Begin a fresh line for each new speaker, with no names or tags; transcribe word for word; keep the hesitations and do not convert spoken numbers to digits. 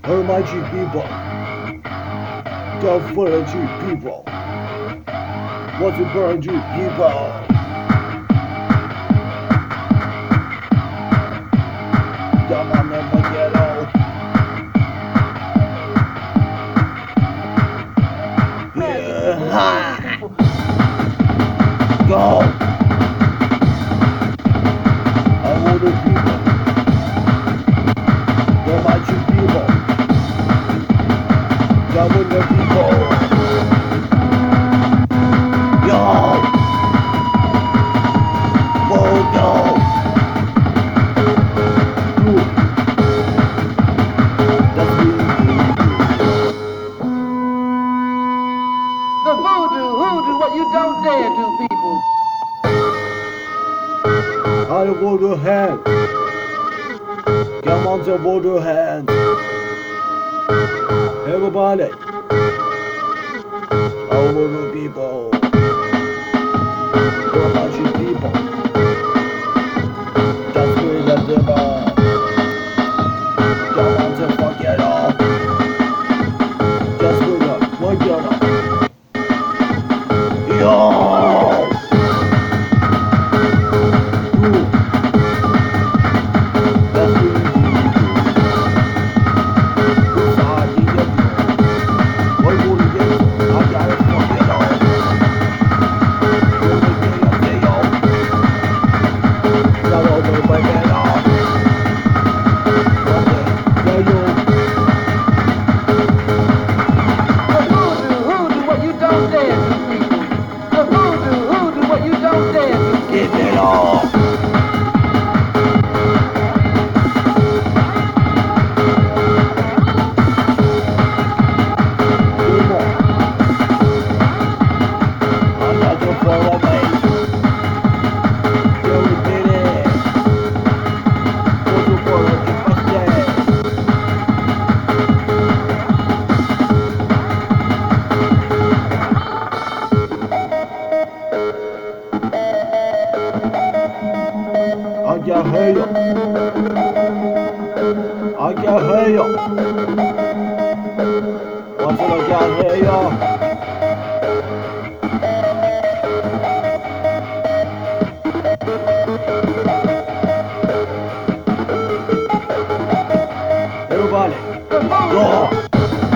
Her my G people, don't for G people. What's it for G people? Come on, never get old. Yeah. Go. I want the people. Don't my G people. Come with the people. Yo. Oh no.
The voodoo, hoodoo, what you don't dare do, people.
I hold your hand. Come on, the voodoo hand. Everybody. All voodoo people. You're magic people. Just breathe the devil. Come on, the fuck it up. Just breathe the fuck it up. Yo! Ooh. That's really good. Inside the devil. What you wanna get? I gotta fuck it up. You're making a day off. Now I'll make my bed off. Okay, there you
The voodoo, hoodoo, what you don't dare do, people. The voodoo, hoodoo, what you don't dare do.
Give it all. Come on. I'm not your fault, mate. You admit it. What's your fault? You must say. I can hear you. I can hear you. What's it I can hear you? Everybody,
The voodoo.
go!